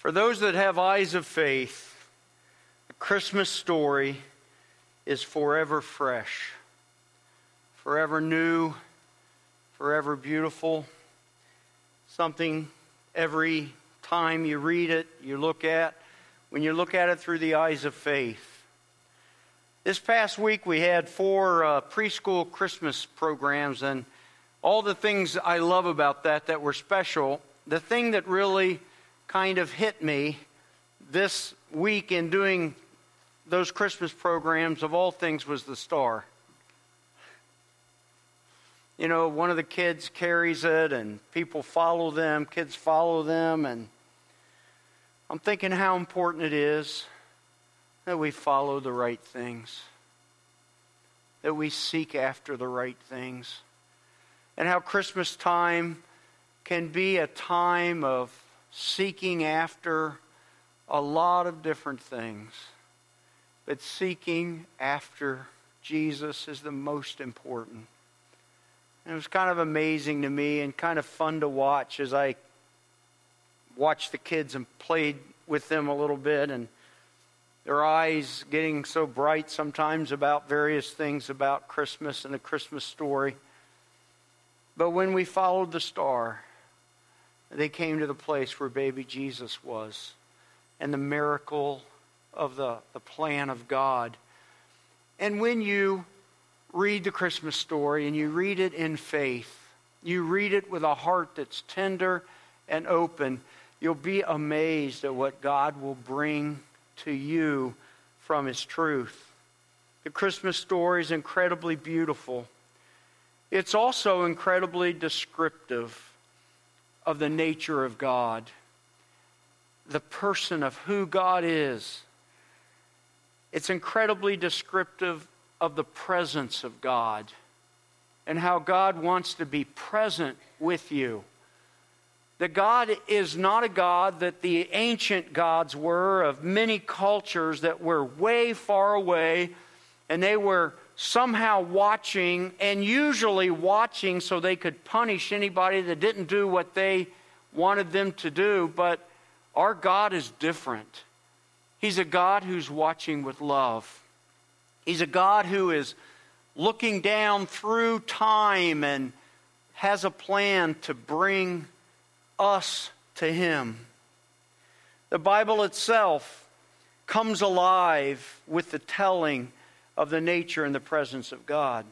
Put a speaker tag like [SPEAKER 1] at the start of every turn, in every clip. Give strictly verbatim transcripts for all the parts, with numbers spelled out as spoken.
[SPEAKER 1] For those that have eyes of faith, the Christmas story is forever fresh, forever new, forever beautiful. Something every time you read it, you look at, when you look at it through the eyes of faith. This past week we had four uh, preschool Christmas programs, and all the things I love about that that were special, the thing that really kind of hit me this week in doing those Christmas programs, of all things, was the star. You know, one of the kids carries it and people follow them, kids follow them, and I'm thinking how important it is that we follow the right things, that we seek after the right things, and how Christmas time can be a time of seeking after a lot of different things. But seeking after Jesus is the most important. And it was kind of amazing to me and kind of fun to watch as I watched the kids and played with them a little bit, and their eyes getting so bright sometimes about various things about Christmas and the Christmas story. But when we followed the star, they came to the place where baby Jesus was, and the miracle of the, the plan of God. And when you read the Christmas story and you read it in faith, you read it with a heart that's tender and open, you'll be amazed at what God will bring to you from His truth. The Christmas story is incredibly beautiful. It's also incredibly descriptive of the nature of God, the person of who God is. It's incredibly descriptive of the presence of God and how God wants to be present with you. That God is not a God that the ancient gods were of many cultures that were way far away, and they were somehow watching, and usually watching so they could punish anybody that didn't do what they wanted them to do. But our God is different. He's a God who's watching with love. He's a God who is looking down through time and has a plan to bring us to Him. The Bible itself comes alive with the telling of the nature and the presence of God.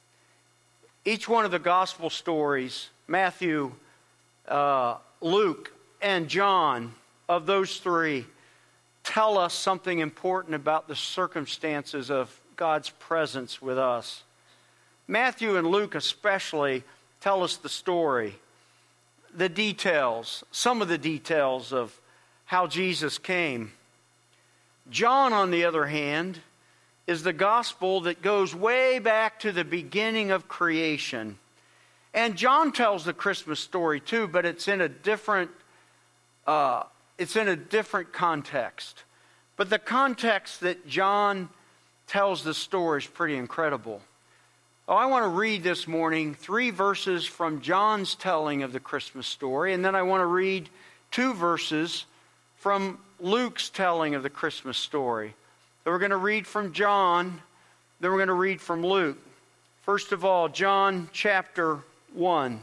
[SPEAKER 1] Each one of the gospel stories, Matthew, uh, Luke, and John, of those three, tell us something important about the circumstances of God's presence with us. Matthew and Luke especially tell us the story, the details, some of the details of how Jesus came. John, on the other hand, is the gospel that goes way back to the beginning of creation. And John tells the Christmas story too, but it's in a different uh, it's in a different context. But the context that John tells the story is pretty incredible. Oh, I want to read this morning three verses from John's telling of the Christmas story, and then I want to read two verses from Luke's telling of the Christmas story. So we're going to read from John, then we're going to read from Luke. First of all, John chapter one,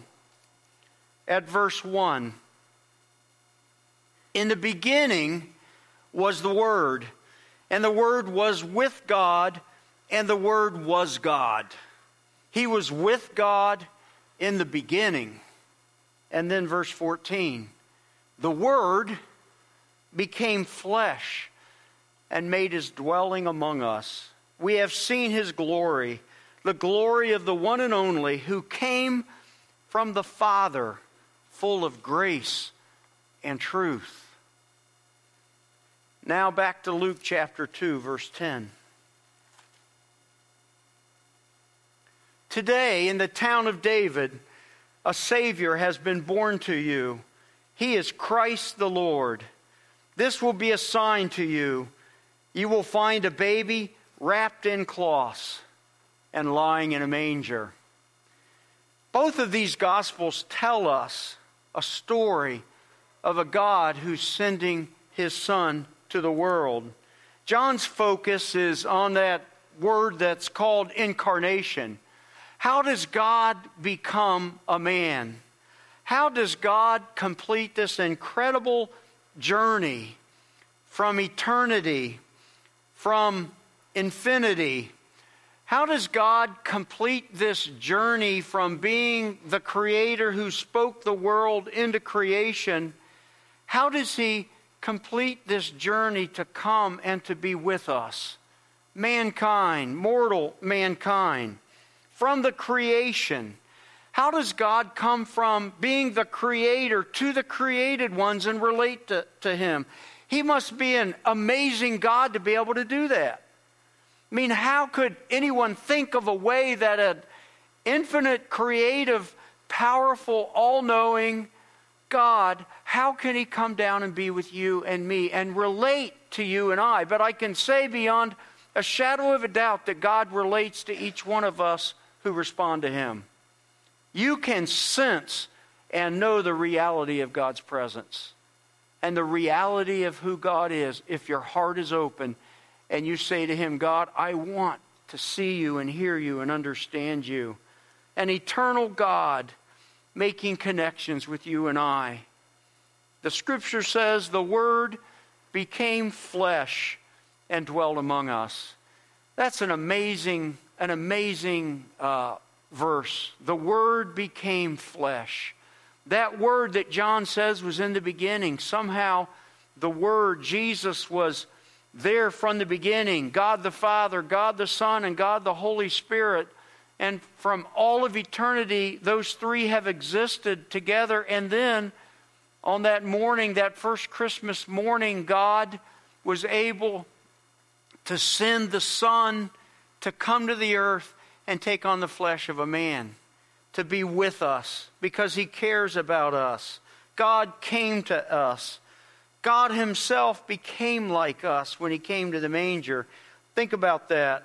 [SPEAKER 1] at verse one. In the beginning was the Word, and the Word was with God, and the Word was God. He was with God in the beginning. And then verse fourteen. The Word became flesh and made His dwelling among us. We have seen His glory, the glory of the one and only who came from the Father, full of grace and truth. Now back to Luke chapter two, verse ten. Today in the town of David, a Savior has been born to you. He is Christ the Lord. This will be a sign to you. You will find a baby wrapped in cloths and lying in a manger. Both of these Gospels tell us a story of a God who's sending his Son to the world. John's focus is on that word that's called incarnation. How does God become a man? How does God complete this incredible journey from eternity, from infinity? How does God complete this journey from being the creator who spoke the world into creation? How does he complete this journey to come and to be with us? Mankind, mortal mankind, from the creation. How does God come from being the creator to the created ones and relate to, to him? He must be an amazing God to be able to do that. I mean, how could anyone think of a way that an infinite, creative, powerful, all-knowing God, how can he come down and be with you and me and relate to you and I? But I can say beyond a shadow of a doubt that God relates to each one of us who respond to him. You can sense and know the reality of God's presence and the reality of who God is if your heart is open and you say to him, God, I want to see you and hear you and understand you. An eternal God making connections with you and I. The scripture says the Word became flesh and dwelt among us. That's an amazing, an amazing uh, verse. The Word became flesh. That Word that John says was in the beginning, somehow the Word, Jesus, was there from the beginning. God the Father, God the Son, and God the Holy Spirit. And from all of eternity, those three have existed together. And then on that morning, that first Christmas morning, God was able to send the Son to come to the earth and take on the flesh of a man, to be with us because he cares about us. God came to us. God himself became like us when he came to the manger. Think about that.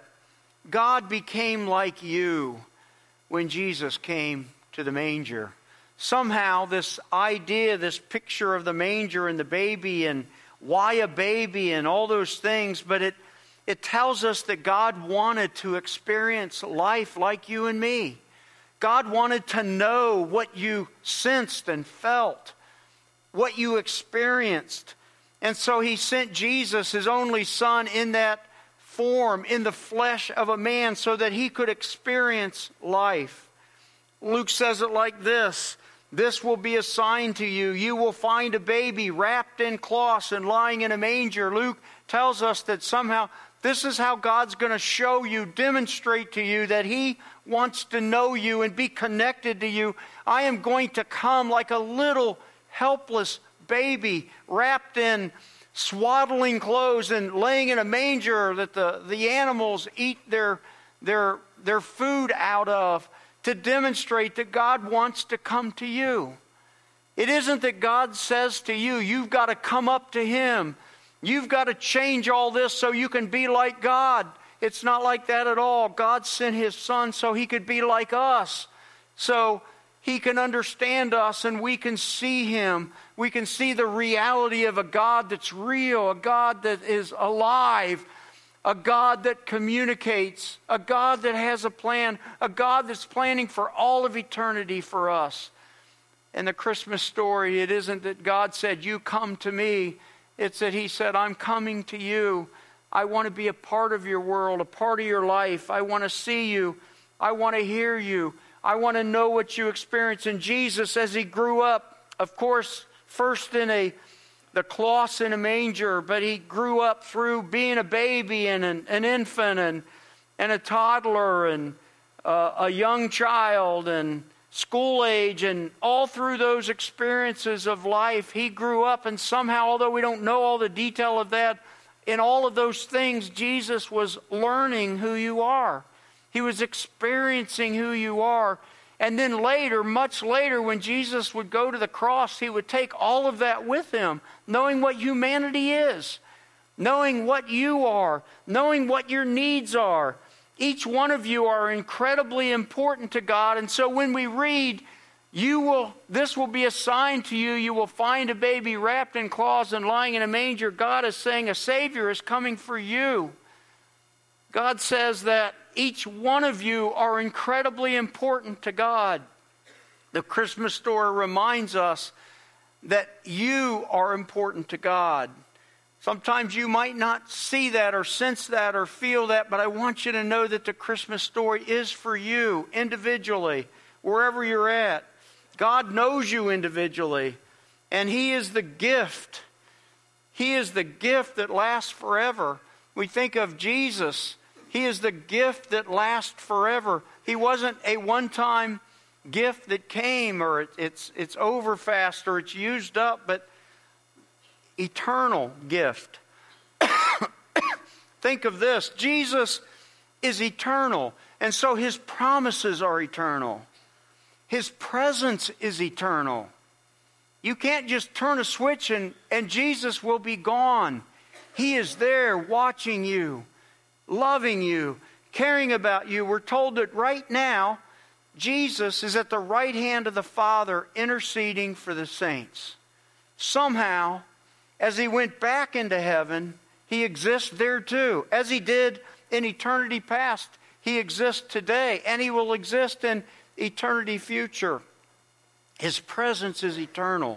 [SPEAKER 1] God became like you when Jesus came to the manger. Somehow this idea, this picture of the manger and the baby and why a baby and all those things, but it, it tells us that God wanted to experience life like you and me. God wanted to know what you sensed and felt, what you experienced. And so he sent Jesus, his only Son, in that form, in the flesh of a man, so that he could experience life. Luke says it like this: this will be a sign to you. You will find a baby wrapped in cloths and lying in a manger. Luke tells us that somehow this is how God's going to show you, demonstrate to you that he wants to know you and be connected to you. I am going to come like a little helpless baby wrapped in swaddling clothes and laying in a manger that the, the animals eat their, their, their food out of, to demonstrate that God wants to come to you. It isn't that God says to you, you've got to come up to him. You've got to change all this so you can be like God. It's not like that at all. God sent his Son so he could be like us, so he can understand us and we can see him. We can see the reality of a God that's real, a God that is alive, a God that communicates, a God that has a plan, a God that's planning for all of eternity for us. In the Christmas story, it isn't that God said, you come to me. It's that he said, I'm coming to you. I want to be a part of your world, a part of your life. I want to see you. I want to hear you. I want to know what you experience. And Jesus, as he grew up, of course, first in a the cloths in a manger, but he grew up through being a baby and an, an infant and, and a toddler and uh, a young child and school age, and all through those experiences of life, he grew up. And somehow, although we don't know all the detail of that, in all of those things, Jesus was learning who you are. He was experiencing who you are. And then later, much later, when Jesus would go to the cross, he would take all of that with him, knowing what humanity is, knowing what you are, knowing what your needs are. Each one of you are incredibly important to God. And so when we read You will, this will be a sign to you. You will find a baby wrapped in cloths and lying in a manger. God is saying a Savior is coming for you. God says that each one of you are incredibly important to God. The Christmas story reminds us that you are important to God. Sometimes you might not see that or sense that or feel that, but I want you to know that the Christmas story is for you individually, wherever you're at. God knows you individually, and He is the gift. He is the gift that lasts forever. We think of Jesus. He is the gift that lasts forever. He wasn't a one-time gift that came, or it, it's, it's over fast, or it's used up, but eternal gift. Think of this. Jesus is eternal, and so His promises are eternal. His presence is eternal. You can't just turn a switch and, and Jesus will be gone. He is there watching you, loving you, caring about you. We're told that right now, Jesus is at the right hand of the Father interceding for the saints. Somehow, as He went back into heaven, He exists there too. As He did in eternity past, He exists today, and He will exist in eternity future. His presence is eternal.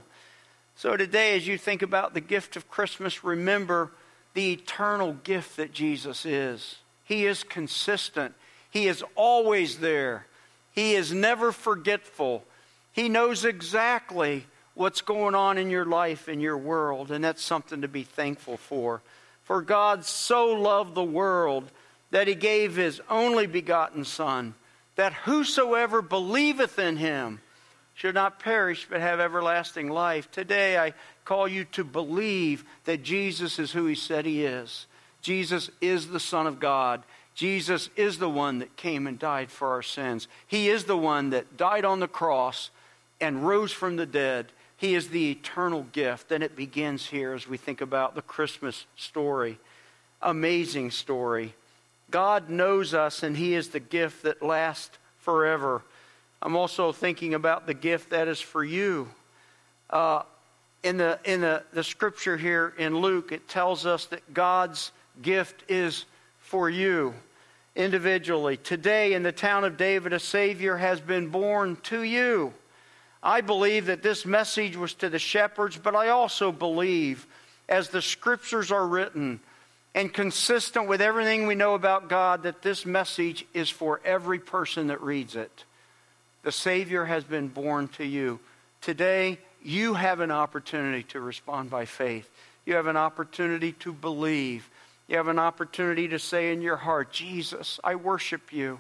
[SPEAKER 1] So today, as you think about the gift of Christmas, remember the eternal gift that Jesus is. He is consistent. He is always there. He is never forgetful. He knows exactly what's going on in your life, in your world, and that's something to be thankful for. For God so loved the world that He gave His only begotten Son, that whosoever believeth in Him should not perish but have everlasting life. Today I call you to believe that Jesus is who He said He is. Jesus is the Son of God. Jesus is the one that came and died for our sins. He is the one that died on the cross and rose from the dead. He is the eternal gift. And it begins here as we think about the Christmas story. Amazing story. God knows us, and He is the gift that lasts forever. I'm also thinking about the gift that is for you. Uh, in the in the, the scripture here in Luke, it tells us that God's gift is for you individually. Today in the town of David, a Savior has been born to you. I believe that this message was to the shepherds, but I also believe, as the scriptures are written, and consistent with everything we know about God, that this message is for every person that reads it. The Savior has been born to you. Today, you have an opportunity to respond by faith. You have an opportunity to believe. You have an opportunity to say in your heart, Jesus, I worship you.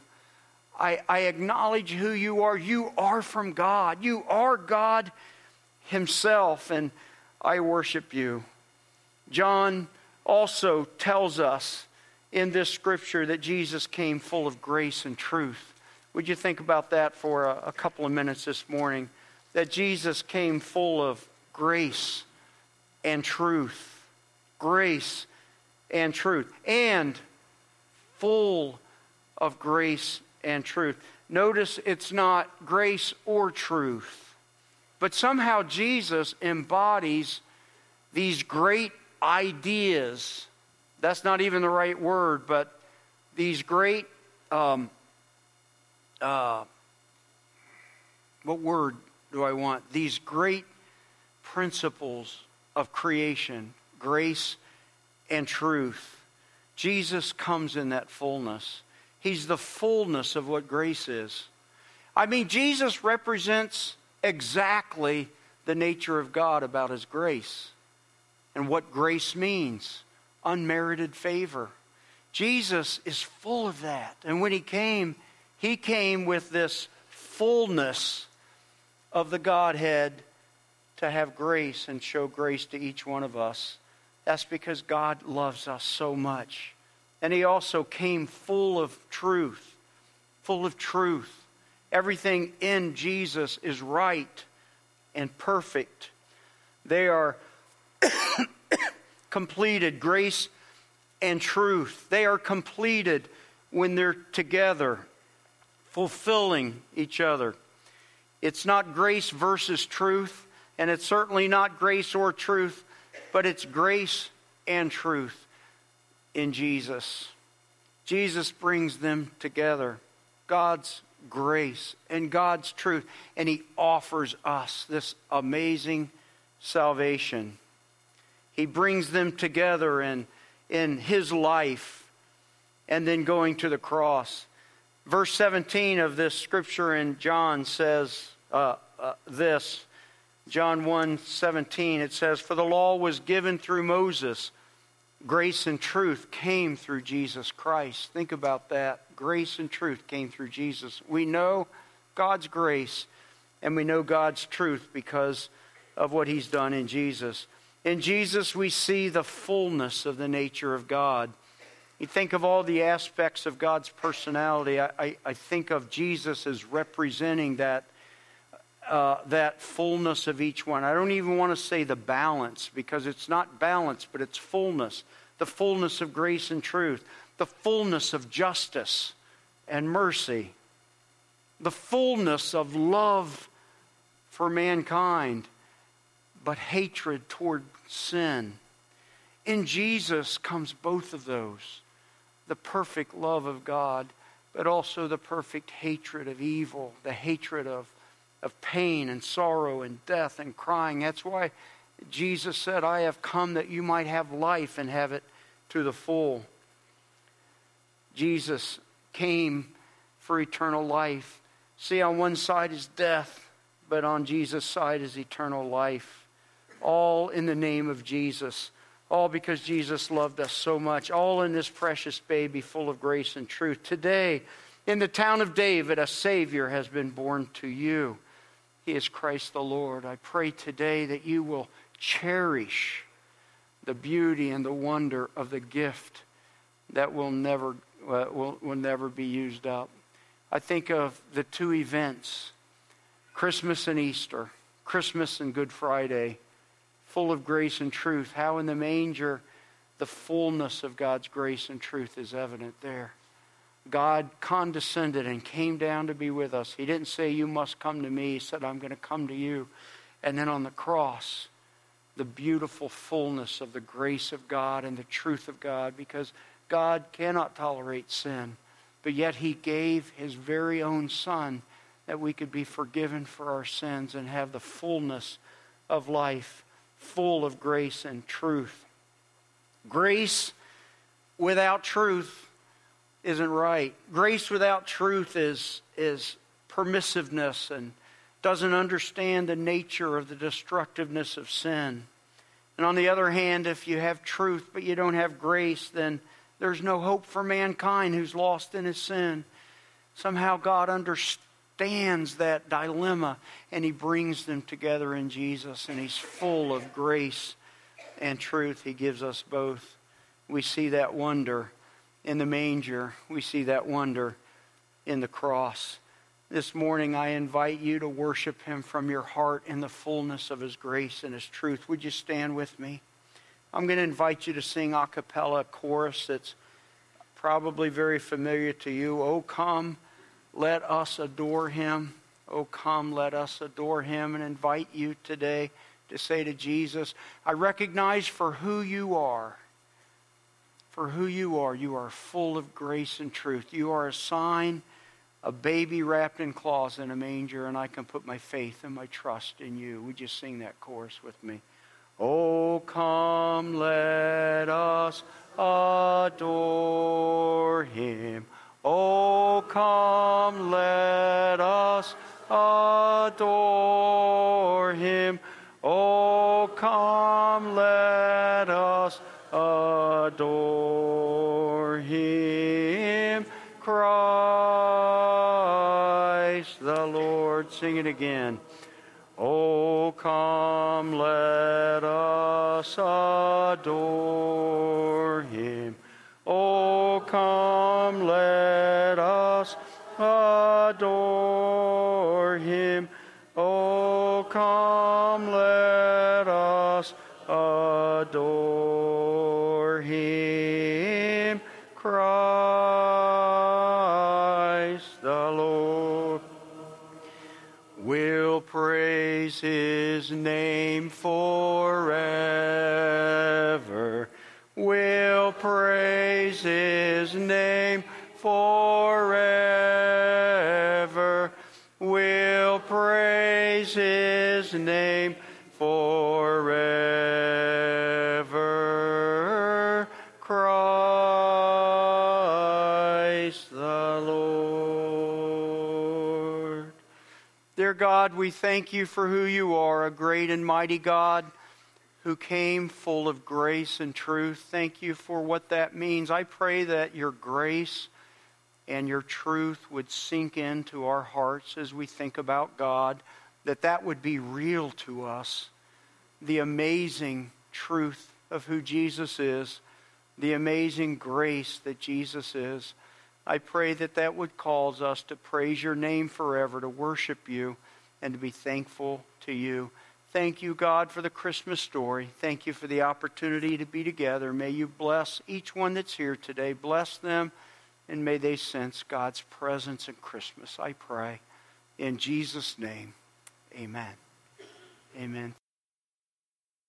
[SPEAKER 1] I, I acknowledge who you are. You are from God. You are God Himself, and I worship you. John also tells us in this scripture that Jesus came full of grace and truth. Would you think about that for a, a couple of minutes this morning? That Jesus came full of grace and truth. Grace and truth. And full of grace and truth. Notice it's not grace or truth. But somehow Jesus embodies these great ideas. That's not even the right word, but these great, um, uh, what word do I want? These great principles of creation, grace and truth. Jesus comes in that fullness. He's the fullness of what grace is. I mean, Jesus represents exactly the nature of God about His grace. And what grace means. Unmerited favor. Jesus is full of that. And when He came, He came with this fullness of the Godhead to have grace and show grace to each one of us. That's because God loves us so much. And He also came full of truth. Full of truth. Everything in Jesus is right and perfect. They are completed, grace and truth. They are completed when they're together, fulfilling each other. It's not grace versus truth, and it's certainly not grace or truth, but it's grace and truth in Jesus. Jesus brings them together. God's grace and God's truth. And He offers us this amazing salvation. He brings them together in, in His life and then going to the cross. Verse seventeen of this scripture in John says uh, uh, this. John one seventeen, it says, "For the law was given through Moses. Grace and truth came through Jesus Christ." Think about that. Grace and truth came through Jesus. We know God's grace and we know God's truth because of what He's done in Jesus. In Jesus we see the fullness of the nature of God. You think of all the aspects of God's personality. I, I, I think of Jesus as representing that Uh, that fullness of each one. I don't even want to say the balance, because it's not balance, but it's fullness. The fullness of grace and truth. The fullness of justice and mercy. The fullness of love for mankind, but hatred toward sin. In Jesus comes both of those. The perfect love of God, but also the perfect hatred of evil. The hatred of of pain and sorrow and death and crying. That's why Jesus said, "I have come that you might have life and have it to the full." Jesus came for eternal life. See, on one side is death, but on Jesus' side is eternal life. All in the name of Jesus. All because Jesus loved us so much. All in this precious baby full of grace and truth. Today, in the town of David, a Savior has been born to you. He is Christ the Lord. I pray today that you will cherish the beauty and the wonder of the gift that will never uh, will, will never be used up. I think of the two events, Christmas and Easter, Christmas and Good Friday, full of grace and truth. How in the manger the fullness of God's grace and truth is evident there. God condescended and came down to be with us. He didn't say, "You must come to me." He said, "I'm going to come to you." And then on the cross, the beautiful fullness of the grace of God and the truth of God, because God cannot tolerate sin, but yet He gave His very own Son that we could be forgiven for our sins and have the fullness of life, full of grace and truth. Grace without truth isn't right. Grace without truth is, is permissiveness and doesn't understand the nature of the destructiveness of sin. And on the other hand, if you have truth but you don't have grace, then there's no hope for mankind who's lost in his sin. Somehow God understands that dilemma and He brings them together in Jesus, and He's full of grace and truth. He gives us both. We see that wonder in the manger. We see that wonder in the cross. This morning I invite you to worship Him from your heart in the fullness of His grace and His truth. Would you stand with me? I'm going to invite you to sing a cappella chorus that's probably very familiar to you. "Oh, come, let us adore Him. Oh, come, let us adore Him." And invite you today to say to Jesus, "I recognize for who you are. For who you are, you are full of grace and truth. You are a sign, a baby wrapped in cloths in a manger, and I can put my faith and my trust in you." Would you sing that chorus with me? "Oh, come, let us adore Him. Oh, come, let us adore Him. Oh, come, let us adore Him, Christ the Lord." Sing it again. "Oh, come, let us adore Him. Oh, come, let us adore Him. Oh, come, let us adore Him, Christ the Lord. Will praise His name forever. We'll praise His name forever. We'll praise His name forever. Christ the Lord. Dear God, we thank you for who you are, a great and mighty God who came full of grace and truth. Thank you for what that means. I pray that your grace and your truth would sink into our hearts as we think about God, that that would be real to us. The amazing truth of who Jesus is, the amazing grace that Jesus is. I pray that that would cause us to praise your name forever, to worship you, and to be thankful to you. Thank you, God, for the Christmas story. Thank you for the opportunity to be together. May you bless each one that's here today. Bless them, and may they sense God's presence in Christmas, I pray. In Jesus' name, amen. Amen.